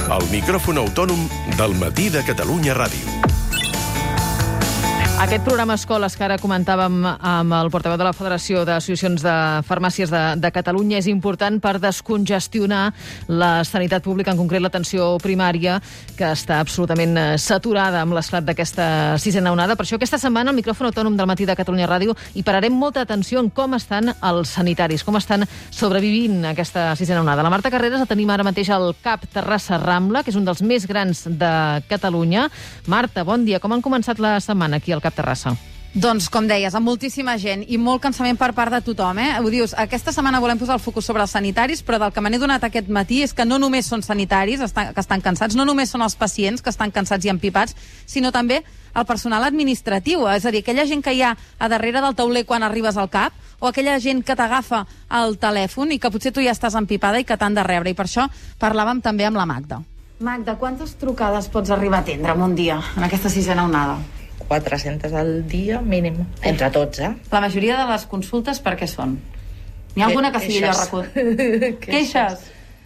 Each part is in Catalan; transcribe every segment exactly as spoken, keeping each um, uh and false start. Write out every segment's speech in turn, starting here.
El micròfon autònom del Matí de Catalunya Ràdio. Aquest programa Escoles que ara comentàvem amb el portaveu de la Federació d'Associacions de Farmàcies de, de Catalunya és important per descongestionar la sanitat pública, en concret l'atenció primària, que està absolutament saturada amb l'esclat d'aquesta sisena onada. Per això aquesta setmana al micròfon autònom del Matí de Catalunya Ràdio hi pararem molta atenció en com estan els sanitaris, com estan sobrevivint aquesta sisena onada. La Marta Carreras la tenim ara mateix al CAP Terrassa Rambla, que és un dels més grans de Catalunya. Marta, bon dia. Com han començat la setmana aquí al CAP Terrassa? Doncs, com deies, amb moltíssima gent i molt cansament per part de tothom, eh? Ho dius, aquesta setmana volem posar el focus sobre els sanitaris, però del que me n'he donat aquest matí és que no només són sanitaris estan, que estan cansats, no només són els pacients que estan cansats i empipats, sinó també el personal administratiu, és a dir, aquella gent que hi ha a darrere del tauler quan arribes al CAP, o aquella gent que t'agafa el telèfon i que potser tu ja estàs empipada i que t'han de rebre, i per això parlàvem també amb la Magda. Magda, quantes trucades pots arribar a atendre en un dia, en aquesta sisena onada? quatre-centes al dia, mínim, entre tots, eh? La majoria de les consultes per què són? N'hi ha alguna que sigui allò recut? Queixes?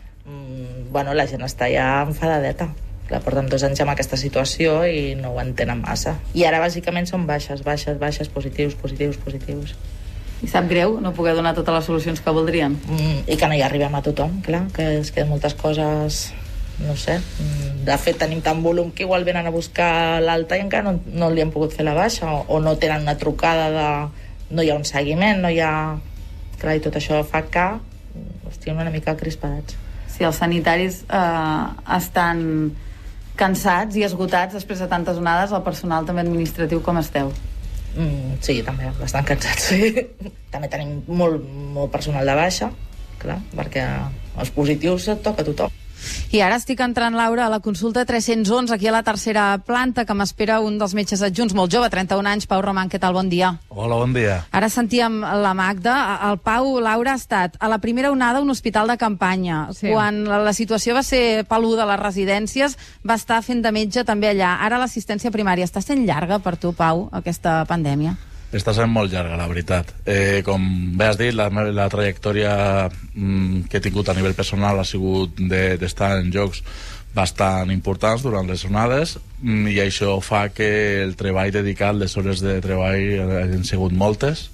Mm, bueno, la gent està ja enfadadeta. La porten dos anys amb aquesta situació i no ho entenen massa. I ara, bàsicament, són baixes, baixes, baixes, positius, positius, positius. I sap greu no poder donar totes les solucions que voldrien? Mm, I que no hi arribem a tothom, clar, que es queden moltes coses... no sé, de fet tenim tant volum que igual venen a buscar l'alta i encara no, no li han pogut fer la baixa o, o no tenen una trucada de... no hi ha un seguiment, no hi ha... Clar, i tot això fa que estiguin una mica crispadats. Si els sanitaris eh, estan cansats i esgotats després de tantes onades, el personal també administratiu com esteu? Mm, sí, també, bastant cansats, sí. També tenim molt, molt personal de baixa, clar, perquè els positius et toca a tothom. I ara estic entrant, Laura, a la consulta tres-cents onze, aquí a la tercera planta, que m'espera un dels metges adjunts, molt jove, trenta-un anys, Pau Roman, què tal? Bon dia. Hola, bon dia. Ara sentíem la Magda. El Pau, Laura, ha estat a la primera onada un hospital de campanya. Sí. Quan la situació va ser peluda a les residències, va estar fent de metge també allà. Ara l'assistència primària. Està sent llarga per tu, Pau, aquesta pandèmia? Està sent molt llarga, la veritat. Eh, com bé has dit, la, la trajectòria mm, que he tingut a nivell personal ha sigut d'estar de, en jocs bastant importants durant les onades mm, i això fa que el treball dedicat, les hores de treball han sigut moltes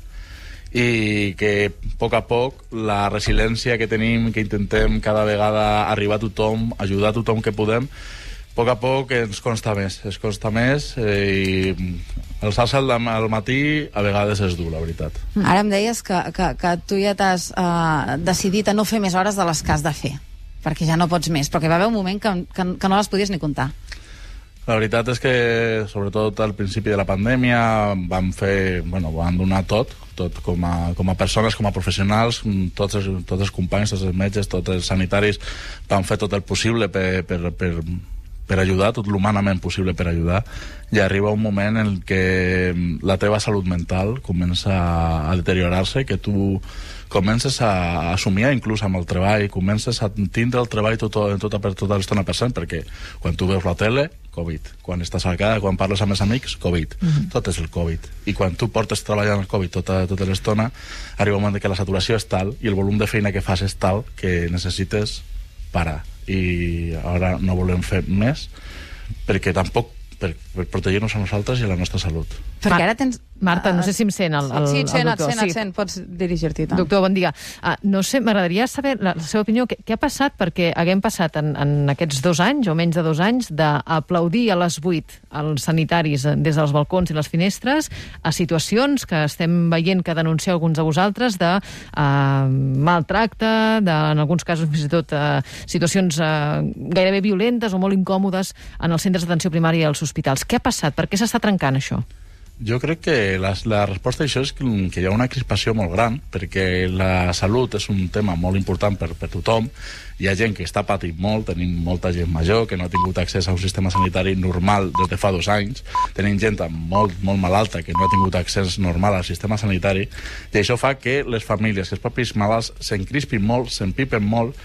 i que a poc a poc la resiliència que tenim, que intentem cada vegada arribar a tothom, ajudar a tothom que podem, a poc a poc ens consta més, es consta més eh, i alçar-se al, al matí a vegades és dur, la veritat. Ara em deies que, que, que tu ja t'has eh, decidit a no fer més hores de les que has de fer, perquè ja no pots més, però que va haver un moment que, que, que no les podies ni comptar. La veritat és que, sobretot al principi de la pandèmia, vam fer, bueno, vam donar tot, tot com a, com a persones, com a professionals, tots els, tots els companys, tots els metges, tots els sanitaris, vam fer tot el possible per, per, per, per ajudar, tot l'humanament possible per ajudar, i arriba un moment en què la teva salut mental comença a deteriorar-se, que tu comences a assumir inclús amb el treball, comences a tindre el treball tot, tot, per tota l'estona present, perquè quan tu veus la tele, Covid. Quan estàs a casa, quan parles amb els amics, Covid. Mm-hmm. Tot és el Covid. I quan tu portes treballant el Covid tota, tota l'estona, arriba un moment que la saturació és tal i el volum de feina que fas és tal que necessites parar. I ara no volem fer més perquè tampoc per, per protegir-nos a nosaltres i a la nostra salut. Perquè ara tens... Marta, no sé si em sent el, el, sí, et sent, el doctor. Et sent, et sent, pots dirigir-t'hi. Doctor, bon dia. Uh, no sé, m'agradaria saber la, la seva opinió. Què, què ha passat? Perquè haguem passat en, en aquests dos anys, o menys de dos anys, d'aplaudir a les vuit els sanitaris des dels balcons i les finestres a situacions que estem veient que denuncieu alguns de vosaltres de uh, maltracte, de, en alguns casos fins i tot uh, situacions uh, gairebé violentes o molt incòmodes en els centres d'atenció primària i als hospitals. Què ha passat? Per què s'està trencant això? Jo crec que la, la resposta a això és que, que hi ha una crispació molt gran, perquè la salut és un tema molt important per, per tothom. Hi ha gent que està patint molt, tenim molta gent major que no ha tingut accés a un sistema sanitari normal des de fa dos anys, tenim gent molt, molt malalta que no ha tingut accés normal al sistema sanitari, i això fa que les famílies, que els propis malalts, s'encrispin molt, s'empipen molt,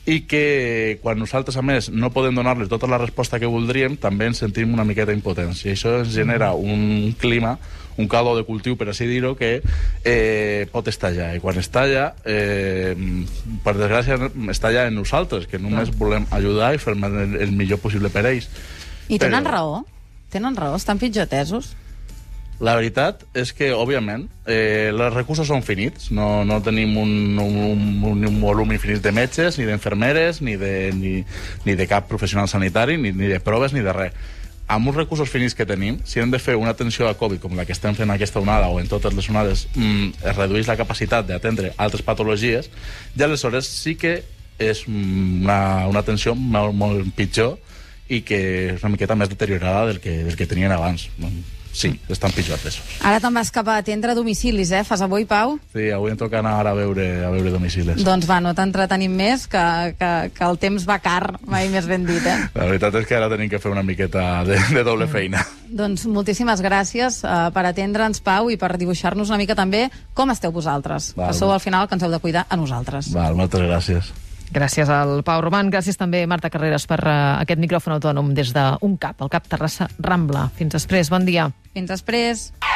i que quan nosaltres, a més, no podem donar-li tota la resposta que voldríem, també ens sentim una miqueta impotents. I això ens genera un clima, un caldo de cultiu, per així dir-ho, que eh, pot estallar. I quan estalla, eh, per desgràcia, estalla en nosaltres, que només ah. volem ajudar i fer el, el millor possible per ells. I tenen Però... raó? Tenen raó? Estan pitjor atesos? La veritat és que, òbviament, eh, els recursos són finits. No, no tenim un, un, un, un volum infinit de metges, ni d'infermeres, ni, de, ni, ni de cap professional sanitari, ni, ni de proves, ni de res. Amb uns recursos finits que tenim, si hem de fer una atenció a Covid com la que estem fent aquesta onada o en totes les onades, mmm, es redueix la capacitat d'atendre altres patologies, i aleshores sí que és una, una atenció molt, molt pitjor i que és una miqueta més deteriorada del que, del que tenien abans. Sí, estan pitjor atesos. Ara te'n vas cap a atendre domicilis, eh? Fas avui, Pau? Sí, avui em toca anar ara a veure, a veure domicilis. Doncs va, no t'entretenim més, que, que, que el temps va car, mai més ben dit, eh? La veritat és que ara tenim que fer una miqueta de, de doble feina. Doncs moltíssimes gràcies uh, per atendre'ns, Pau, i per dibuixar-nos una mica també com esteu vosaltres. Val, que sou al final que ens heu de cuidar a nosaltres. Val, moltes gràcies. Gràcies al Pau Roman, gràcies també Marta Carreras per uh, aquest micròfon autònom des d'un CAP, el CAP Terrassa Rambla. Fins després, bon dia. Fins després.